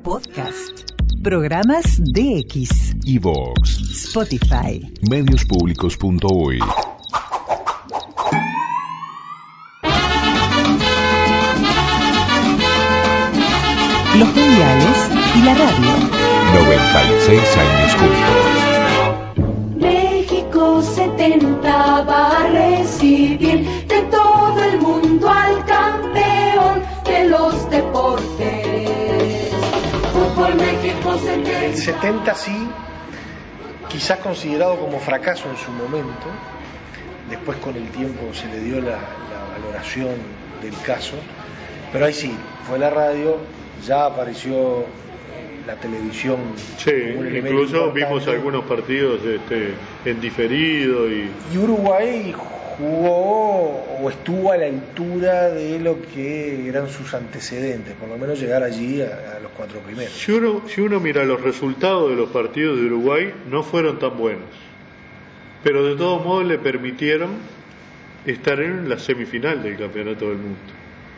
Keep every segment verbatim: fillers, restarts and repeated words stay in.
Podcast. Programas de X. iVoox. Spotify. Mediospublicos punto uy. Los mundiales y la radio. noventa y seis años juntos. México setenta va a recibir de todo el mundo al campeón de los deportes. Fútbol México setenta. El setenta sí, quizás considerado como fracaso en su momento, después con el tiempo se le dio la, la valoración del caso, pero ahí sí, fue la radio, ya apareció la televisión. Sí, incluso vimos algunos partidos este, en diferido y... y Uruguay jugó o estuvo a la altura de lo que eran sus antecedentes, por lo menos llegar allí a, a los cuatro primeros. Si uno, si uno mira los resultados de los partidos de Uruguay, no fueron tan buenos, pero de todos modos le permitieron estar en la semifinal del Campeonato del Mundo.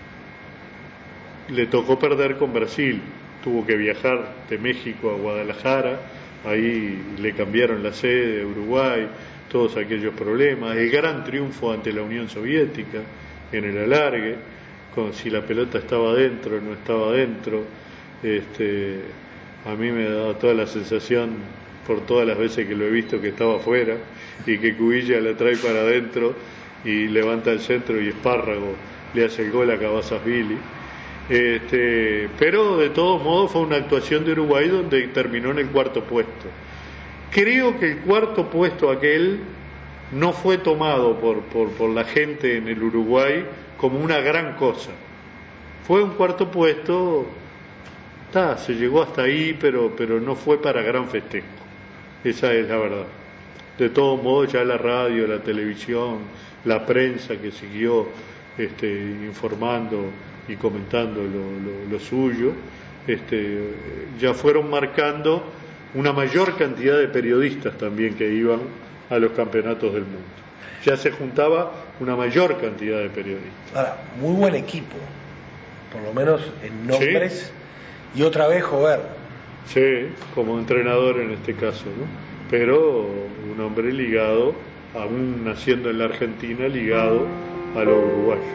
Le tocó perder con Brasil, tuvo que viajar de México a Guadalajara, ahí le cambiaron la sede a Uruguay, todos aquellos problemas, el gran triunfo ante la Unión Soviética en el alargue, con si la pelota estaba adentro o no estaba adentro. Este, a mí me da toda la sensación, por todas las veces que lo he visto, que estaba afuera y que Cubilla la trae para adentro y levanta el centro y Espárrago le hace el gol a Cabazasvili. Este, pero de todos modos fue una actuación de Uruguay donde terminó en el cuarto puesto. Creo que el cuarto puesto aquel no fue tomado por, por, por la gente en el Uruguay como una gran cosa. Fue un cuarto puesto, ta, se llegó hasta ahí, pero, pero no fue para gran festejo. Esa es la verdad. De todos modos, ya la radio, la televisión, la prensa que siguió este, informando y comentando lo, lo, lo suyo, este, ya fueron marcando una mayor cantidad de periodistas también que iban a los campeonatos del mundo. Ya se juntaba una mayor cantidad de periodistas. Ahora, muy buen equipo, por lo menos en nombres, sí. Y otra vez Jover. Sí, como entrenador en este caso, ¿no? Pero un hombre ligado, aún naciendo en la Argentina, ligado a lo uruguayo.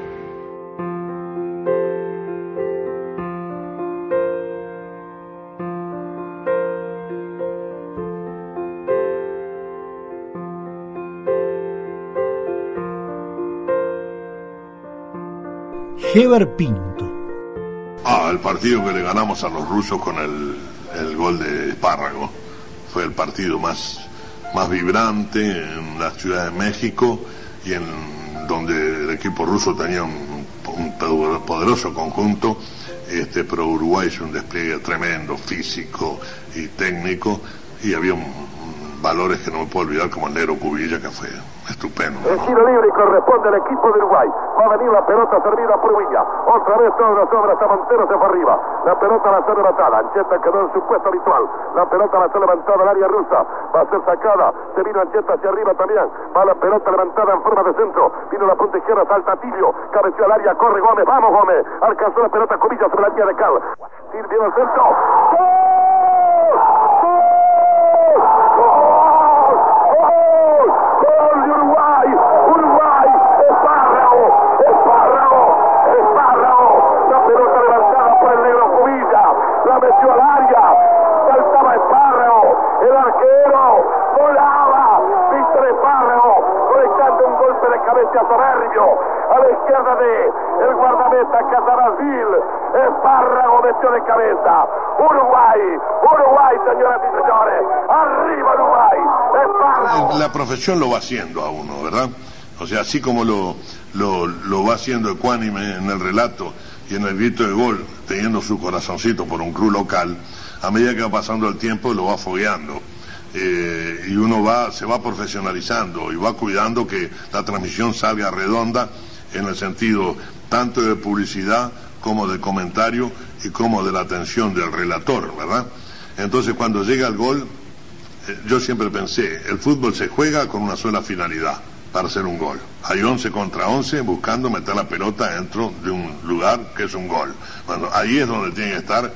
Heber Pinto. Ah, el partido que le ganamos a los rusos con el, el gol de Espárrago fue el partido más, más vibrante en la Ciudad de México y en donde el equipo ruso tenía un, un poderoso conjunto, este, pero Uruguay hizo un despliegue tremendo, físico y técnico, y había un, un, valores que no me puedo olvidar, como el negro Cubilla, que fue estupendo. El giro libre y corresponde al equipo de Uruguay. Va a venir la pelota servida por Villa. Otra vez todas las obras a Montero, se fue arriba. La pelota va a ser levantada. Ancheta quedó en su puesto habitual. La pelota va a ser levantada al área rusa. Va a ser sacada. Se vino Ancheta hacia arriba también. Va la pelota levantada en forma de centro. Vino la punta izquierda, salta Tilio. Cabeció al área, corre Gómez. Vamos Gómez. Alcanzó la pelota Cubilla sobre la línea de Cal. Sirvió el centro. ¡Gol! Metió al área, saltaba Espárrago, el arquero volaba, Víctor Espárrago conectando un golpe de cabeza soberbio a la izquierda de el guardameta Cabazasvili. Espárrago metió de cabeza. Uruguay, Uruguay, señoras y señores, arriba Uruguay. Espárrago. La profesión lo va haciendo a uno, ¿verdad? O sea, así como lo, lo, lo va haciendo ecuánime en el relato y en el grito de gol, teniendo su corazoncito por un club local, a medida que va pasando el tiempo lo va fogueando, eh, y uno va se va profesionalizando y va cuidando que la transmisión salga redonda en el sentido tanto de publicidad como de comentario y como de la atención del relator, ¿verdad? Entonces cuando llega el gol, eh, yo siempre pensé, el fútbol se juega con una sola finalidad, para hacer un gol. Hay once contra once buscando meter la pelota dentro de un lugar que es un gol. Bueno, ahí es donde tiene que estar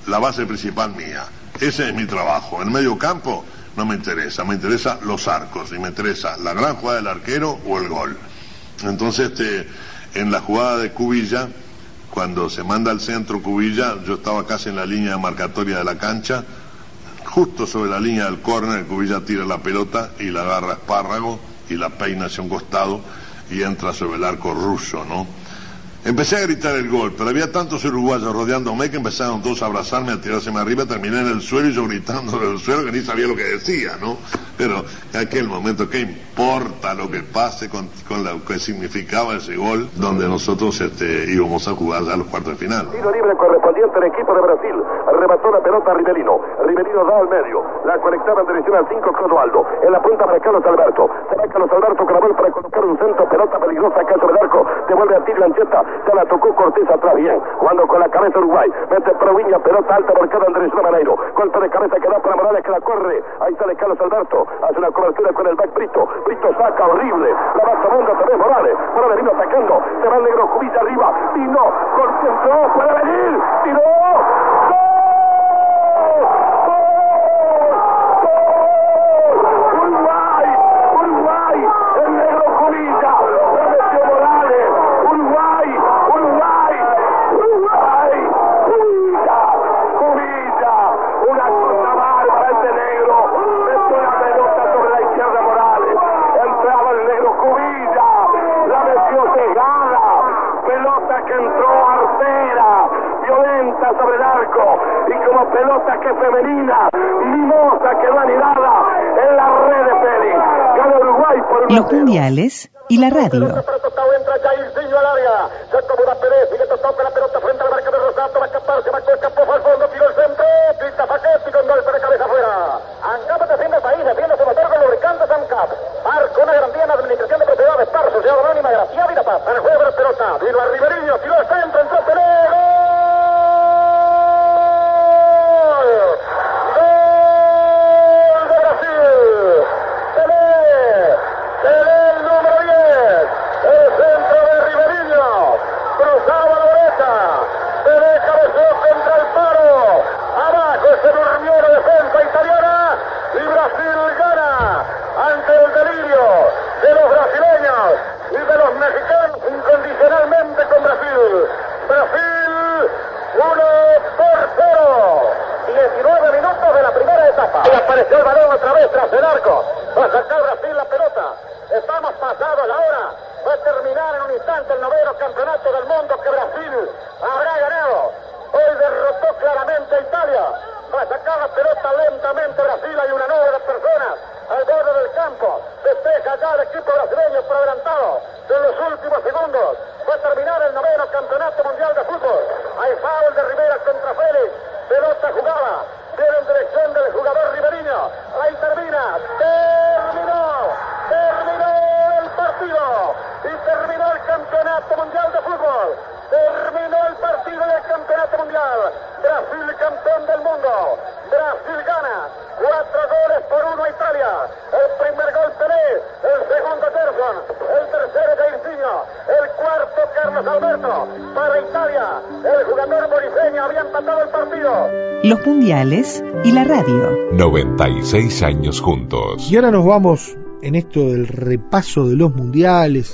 la base principal mía. Ese es mi trabajo. El medio campo no me interesa, me interesa los arcos y me interesa la gran jugada del arquero o el gol. Entonces, este, en la jugada de Cubilla, cuando se manda al centro Cubilla, yo estaba casi en la línea marcatoria de la cancha, justo sobre la línea del córner. Cubilla tira la pelota y la agarra Espárrago y la peina hacia un costado y entra sobre el arco ruso, ¿no? Empecé a gritar el gol, pero había tantos uruguayos rodeándome que empezaron todos a abrazarme, a tirárseme arriba, terminé en el suelo y yo gritando en el suelo que ni sabía lo que decía, ¿no? Pero en aquel momento, ¿qué importa lo que pase con, con lo que significaba ese gol donde nosotros este, íbamos a jugar ya a los cuartos de final? Tiro libre correspondiente al equipo de Brasil. Arrebató la pelota a Riverino. Riverino da al medio. La conectaba en dirección al cinco Clodoaldo. En la punta para Carlos Alberto. Se va Carlos Alberto Cravol para colocar un centro. Pelota peligrosa acá sobre el arco. Devuelve a Tiro Ancheta. Se la tocó Cortés atrás bien. Jugando con la cabeza Uruguay. Mete Proviña. Pelota alta marcada en dirección a Maneiro. Golpe de cabeza que da para Morales que la corre. Ahí sale Carlos Alberto. Hace una cobertura con el back Brito. Brito saca horrible. La va tomando otra vez Morales. Morales vino atacando. Se va el negro Cubilla arriba. Vino. Concentró. Puede venir. Tiró. Sobre el arco y como pelota que femenina, mimosa quedó anidada en la red de Félix. Gana Uruguay por los mundiales y la radio. Entra Jairzinho al área, se acomoda Pérez, sigue tocando la pelota frente a la marca de Rosato, va a escapar, se marcó, escapó, fue al fondo, tiró el centro, pista Faquetti con golpe de cabeza afuera. Ancap defiende el país, defiende su motor con lubricantes Ancap. Marco una garantía en la administración de propiedades, Par, Sociedad Anónima, Gracia, Vida Paz. En el juego de la pelota, vino a Riverino, tiró el centro, entró Pelé, ¡gol! Apareció el balón otra vez tras el arco. Va a sacar Brasil la pelota. Estamos pasados la hora. Va a terminar en un instante el noveno campeonato del mundo que Brasil habrá ganado. Hoy derrotó claramente a Italia. Va a sacar la pelota lentamente Brasil. Hay una nube de personas al borde del campo. Festeja ya el equipo brasileño por adelantado. En los últimos segundos va a terminar el noveno campeonato mundial de fútbol. Hay foul de Rivera contra Félix. Pelota jugada. Viene en dirección del jugador Riverino. Ahí termina. Terminó. Terminó el partido. Y terminó el campeonato mundial de fútbol. Terminó el partido del campeonato mundial. Brasil campeón del mundo. Brasil gana. Cuatro goles por uno a Italia. El primer gol Pelé. El segundo Gerson. El tercero Jairzinho. El cuarto Carlos Alberto. Para Italia. El jugador moriseño había empatado el partido. Los mundiales y la radio. noventa y seis años juntos. Y ahora nos vamos en esto del repaso de los mundiales.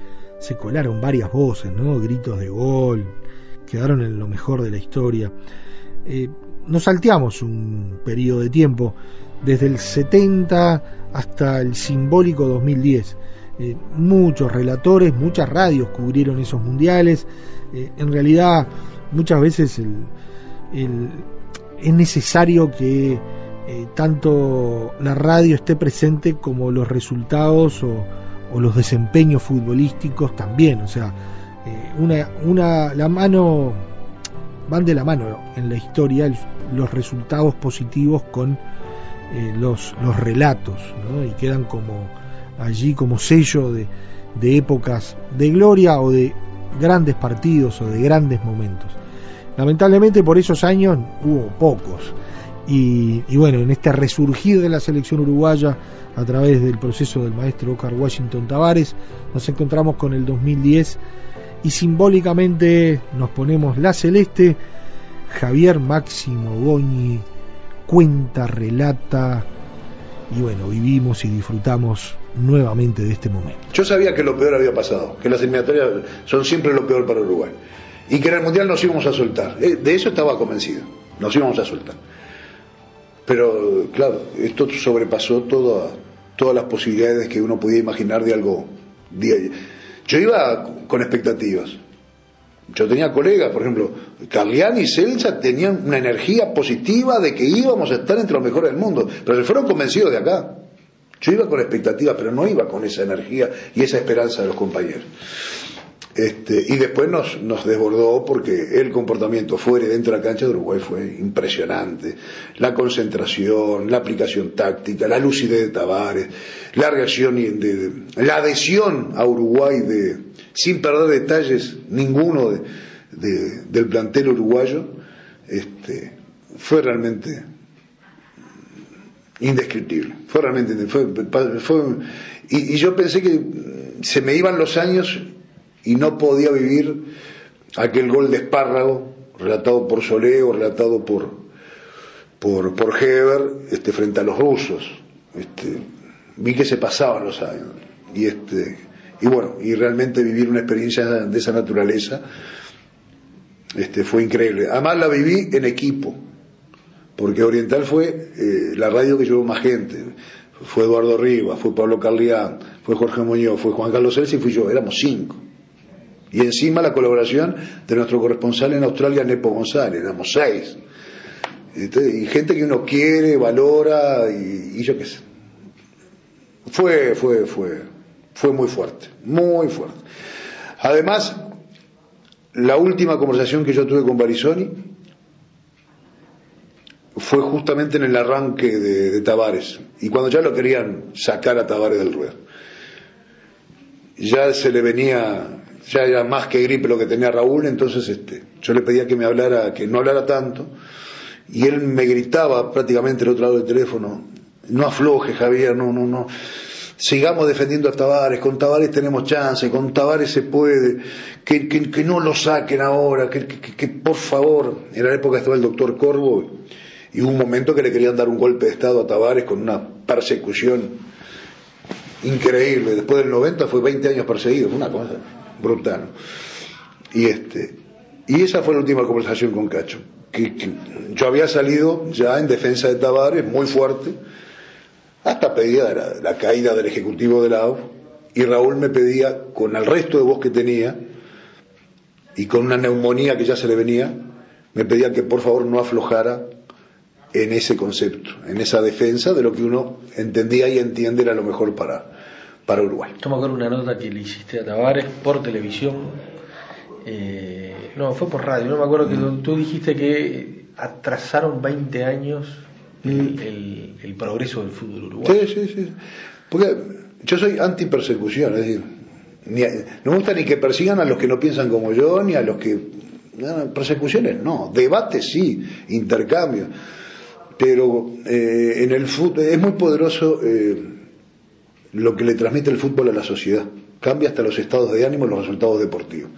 Se colaron varias voces, ¿no? Gritos de gol, quedaron en lo mejor de la historia. Eh, nos salteamos un periodo de tiempo, desde el setenta hasta el simbólico dos mil diez. Eh, muchos relatores, muchas radios cubrieron esos mundiales. Eh, en realidad, muchas veces el, el, es necesario que eh, tanto la radio esté presente como los resultados o o los desempeños futbolísticos también, o sea, eh, una, una, la mano, van de la mano en la historia el, los resultados positivos con eh, los, los relatos, ¿no? Y quedan como allí como sello de, de épocas de gloria o de grandes partidos o de grandes momentos. Lamentablemente por esos años hubo pocos. Y, y bueno, en este resurgir de la selección uruguaya a través del proceso del maestro Oscar Washington Tabárez, nos encontramos con el dos mil diez y simbólicamente nos ponemos la celeste Javier Máximo Goñi cuenta, relata y bueno, vivimos y disfrutamos nuevamente de este momento. Yo sabía que lo peor había pasado, que las eliminatorias son siempre lo peor para Uruguay y que en el Mundial nos íbamos a soltar. De eso estaba convencido, nos íbamos a soltar. Pero claro, esto sobrepasó toda, todas las posibilidades que uno podía imaginar de algo. De, yo iba con expectativas. Yo tenía colegas, por ejemplo, Carliani y Celsa tenían una energía positiva de que íbamos a estar entre los mejores del mundo, pero se fueron convencidos de acá. Yo iba con expectativas, pero no iba con esa energía y esa esperanza de los compañeros. Este, y después nos, nos desbordó porque el comportamiento fuera y dentro de la cancha de Uruguay fue impresionante. La concentración, la aplicación táctica, la lucidez de Tavares, la reacción, de, de, la adhesión a Uruguay de, sin perder detalles ninguno de, de, del plantel uruguayo, este, fue realmente indescriptible. Fue realmente fue, fue, y, y yo pensé que se me iban los años y no podía vivir aquel gol de Espárrago relatado por Solé o relatado por por por Heber este, frente a los rusos. Este, vi que se pasaban los años y este y bueno y realmente vivir una experiencia de esa naturaleza este fue increíble. Además la viví en equipo, porque Oriental fue eh, la radio que llevó más gente. Fue Eduardo Rivas, fue Pablo Carlián, fue Jorge Muñoz, fue Juan Carlos Celsa y fui yo. Éramos cinco. Y encima la colaboración de nuestro corresponsal en Australia, Nepo González, éramos seis. Y gente que uno quiere, valora, y, y yo qué sé. Fue, fue, fue, fue muy fuerte, muy fuerte. Además, la última conversación que yo tuve con Barizoni fue justamente en el arranque de, de Tavares, y cuando ya lo querían sacar a Tavares del ruedo. Ya se le venía... ya era más que gripe lo que tenía Raúl, entonces este, yo le pedía que me hablara, que no hablara tanto, y él me gritaba prácticamente del otro lado del teléfono: no afloje, Javier, no, no, no, sigamos defendiendo a Tavares, con Tavares tenemos chance, con Tavares se puede, que, que, que no lo saquen ahora, que, que, que por favor. En la época estaba el doctor Corvo, y hubo un momento que le querían dar un golpe de estado a Tavares con una persecución increíble. Después del noventa fue veinte años perseguido, fue una cosa brutal. Y este y esa fue la última conversación con Cacho, que, que yo había salido ya en defensa de Tavares muy fuerte, hasta pedía la, la caída del ejecutivo de la A U F, y Raúl me pedía, con el resto de voz que tenía y con una neumonía que ya se le venía, me pedía que por favor no aflojara en ese concepto, en esa defensa de lo que uno entendía y entiende era lo mejor para para Uruguay. Yo me acuerdo una nota que le hiciste a Tavares por televisión, eh, no, fue por radio, no me acuerdo, que mm. tú dijiste que atrasaron veinte años el, mm. el, el progreso del fútbol uruguayo. Sí, sí, sí. Porque yo soy anti-persecución, es decir, ni a, no me gusta ni que persigan a los que no piensan como yo, ni a los que... No, persecuciones no, debates sí, intercambio, pero eh, en el fútbol es muy poderoso... Eh, lo que le transmite el fútbol a la sociedad, cambia hasta los estados de ánimo y los resultados deportivos.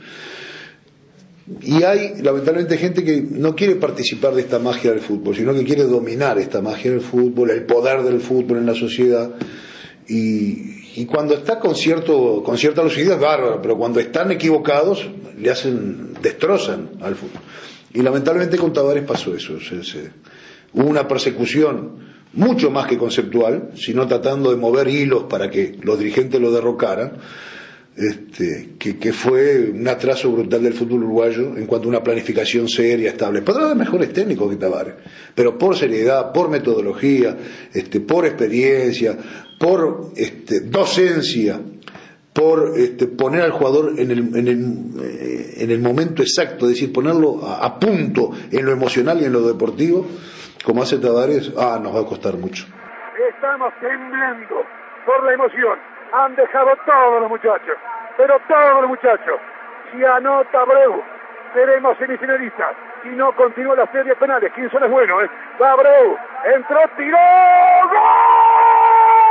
Y hay lamentablemente gente que no quiere participar de esta magia del fútbol, sino que quiere dominar esta magia del fútbol, el poder del fútbol en la sociedad, y, y cuando está con cierto con cierta lucidez, bárbaro, pero cuando están equivocados le hacen, destrozan al fútbol. Y lamentablemente con Tavares pasó eso, se, se, hubo una persecución mucho más que conceptual, sino tratando de mover hilos para que los dirigentes lo derrocaran, este, que, que fue un atraso brutal del fútbol uruguayo en cuanto a una planificación seria, estable. Podrá haber mejores técnicos que Tavares, pero por seriedad, por metodología, este, por experiencia, por este, docencia, por este, poner al jugador en el, en, el, en el momento exacto, es decir, ponerlo a, a punto en lo emocional y en lo deportivo, como hace Tavares, ah, nos va a costar mucho. Estamos temblando por la emoción. Han dejado todos los muchachos, pero todos los muchachos. Si anota Abreu, seremos semifinalistas. Si no, continúa la serie de penales. Quinson es bueno, ¿eh? Va Abreu, entró, tiró,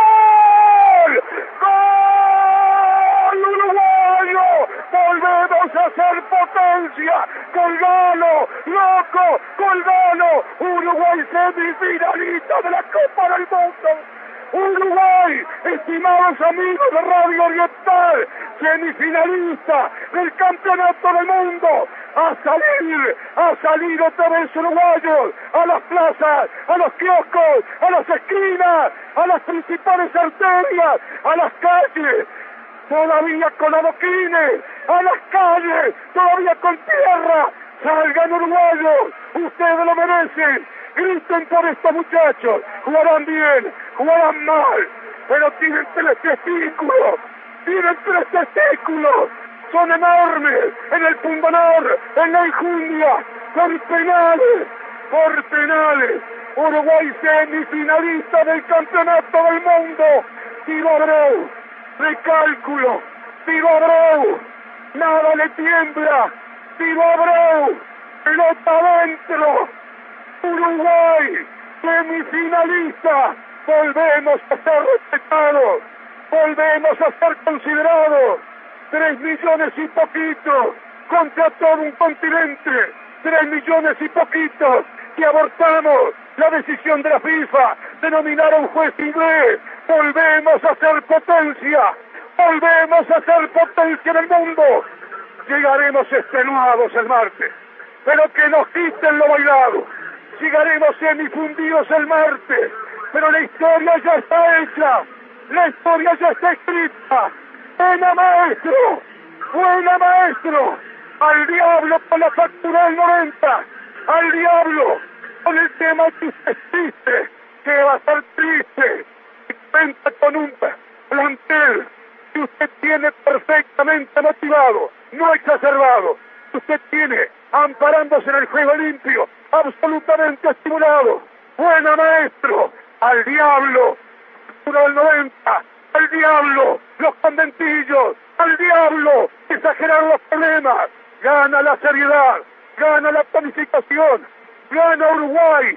¡gol! ¡Gol uruguayo! Volvemos a ser potencia. Colgalo, loco, colgalo. Uruguay semifinalista de la Copa del Mundo. Uruguay, estimados amigos de Radio Oriental, semifinalista del Campeonato del Mundo. A salir, a salir otra vez uruguayos, a las plazas, a los kioscos, a las esquinas, a las principales arterias, a las calles, todavía con adoquines, a las calles, todavía con tierra. Salgan uruguayos, ustedes lo merecen. Griten por estos muchachos, jugarán bien, jugarán mal, pero tienen tres testículos, tienen tres testículos, son enormes en el pundonor, en la enjundia, por penales, por penales. Uruguay semifinalista del Campeonato del Mundo. Tiro Abreu, recálculo, tiro Abreu, nada le tiembla, tiro Abreu, pelota adentro. Uruguay, semifinalista, volvemos a ser respetados, volvemos a ser considerados, tres millones y poquito, contra todo un continente, tres millones y poquitos, que abortamos la decisión de la FIFA de nominar a un juez inglés, volvemos a ser potencia, volvemos a ser potencia en el mundo, llegaremos extenuados el martes, pero que nos quiten lo bailado. Llegaremos semifundidos el martes, pero la historia ya está hecha, la historia ya está escrita. Buena maestro, buena maestro, al diablo con la factura del noventa, al diablo con el tema que usted triste, que va a ser triste, cuenta con un plantel que usted tiene perfectamente motivado, no exacerbado, usted tiene amparándose en el juego limpio, absolutamente estimulado. Buena maestro, al diablo, del noventa, al diablo, los conventillos, al diablo, exagerar los problemas, gana la seriedad, gana la planificación, gana Uruguay,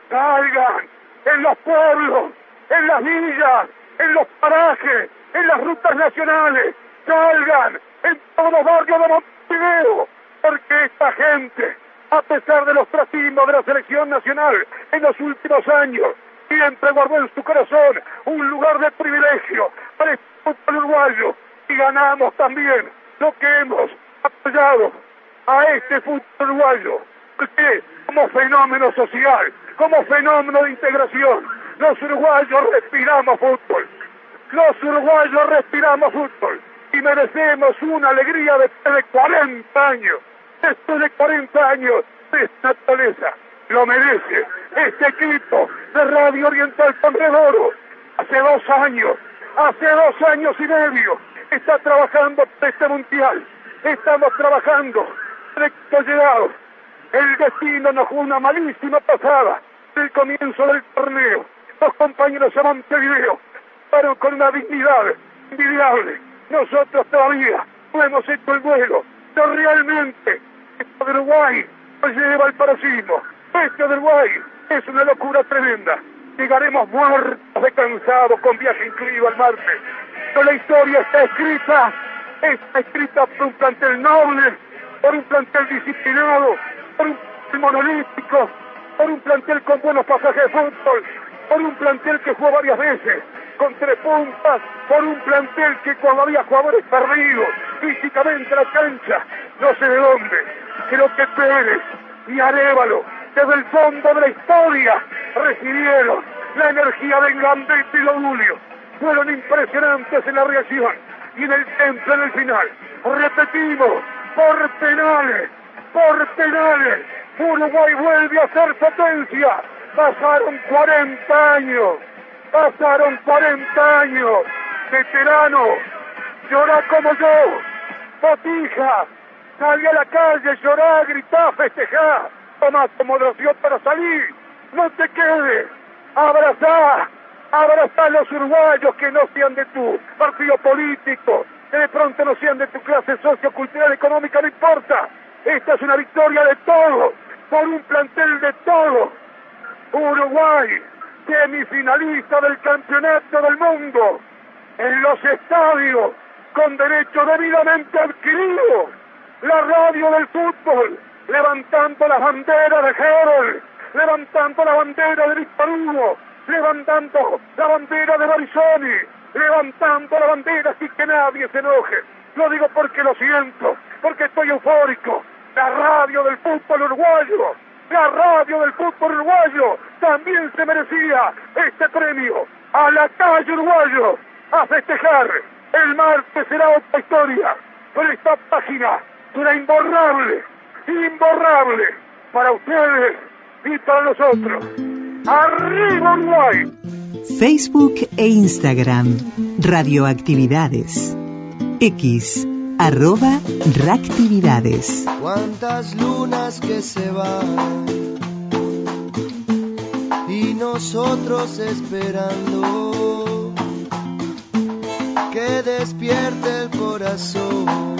salgan en los pueblos, en las villas, en los parajes, en las rutas nacionales, salgan en todos los barrios de Montevideo, porque esta gente, a pesar de los ostracismos de la selección nacional en los últimos años, siempre guardó en su corazón un lugar de privilegio para el fútbol uruguayo, y ganamos también lo que hemos apoyado a este fútbol uruguayo, porque como fenómeno social, como fenómeno de integración, los uruguayos respiramos fútbol, los uruguayos respiramos fútbol, y merecemos una alegría después de cuarenta años. Después de cuarenta años de naturaleza, lo merece este equipo de Radio Oriental Conredoro. Hace dos años, hace dos años y medio, está trabajando por este mundial. Estamos trabajando de llegado. El destino nos jugó una malísima pasada del comienzo del torneo. Los compañeros de Montevideo fueron con una dignidad envidiable. Nosotros todavía no hemos hecho el vuelo, pero realmente esto de Uruguay nos lleva al paroxismo. Esto de Uruguay es una locura tremenda. Llegaremos muertos de cansados con viaje incluido al martes. Pero la historia está escrita, está escrita por un plantel noble, por un plantel disciplinado, por un plantel monolítico, por un plantel con buenos pasajes de fútbol, por un plantel que jugó varias veces con tres puntas, por un plantel que cuando había jugadores perdidos físicamente en la cancha, no sé de dónde, creo que Pérez y Arévalo, desde el fondo de la historia, recibieron la energía de Gambetta y Lodulio, fueron impresionantes en la reacción y en el temple en el final. Repetimos, por penales, por penales, Uruguay vuelve a ser potencia. Pasaron cuarenta años, pasaron cuarenta años, veterano, llorá como yo, botija, salí a la calle, llorá, gritá, festejá, tomá tu moderación para salir, no te quedes, abrazá, abrazá a los uruguayos que no sean de tu partido político, que de pronto no sean de tu clase sociocultural, económica, no importa, esta es una victoria de todos, por un plantel de todos. Uruguay, semifinalista del Campeonato del Mundo, en los estadios, con derecho debidamente adquirido, la radio del fútbol, levantando las banderas de Hebel, levantando la bandera de Víctor Hugo, levantando la bandera de Barizoni, levantando la bandera así que nadie se enoje. Lo digo porque lo siento, porque estoy eufórico. La radio del fútbol uruguayo, la radio del fútbol uruguayo también se merecía este premio. A la calle uruguayo, a festejar. El martes será otra historia, pero esta página será imborrable, imborrable para ustedes y para nosotros. ¡Arriba Uruguay! Facebook e Instagram, Radioactividades. X, arroba Reactividades. Cuántas lunas que se van y nosotros esperando que despierte el corazón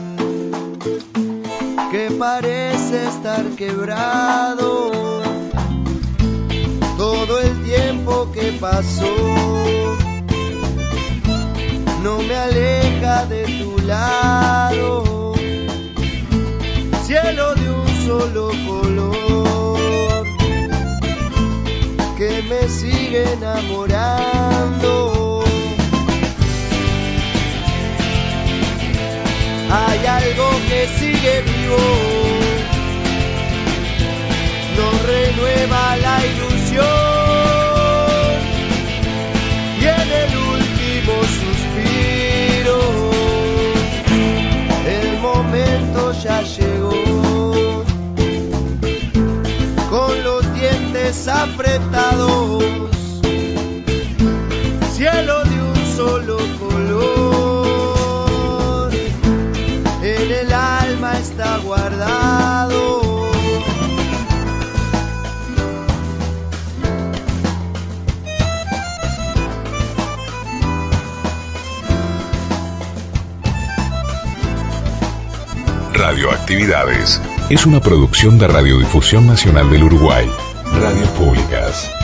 que parece estar quebrado. Todo el tiempo que pasó no me aleja de tu lado, cielo de un solo color que me sigue enamorando. Hay algo que sigue vivo, nos renueva la ilusión y en el último suspiro el momento ya llegó. Con los dientes apretados, cielo de un solo color, en el alma está guardado. Radioactividades es una producción de Radiodifusión Nacional del Uruguay, Radios Públicas.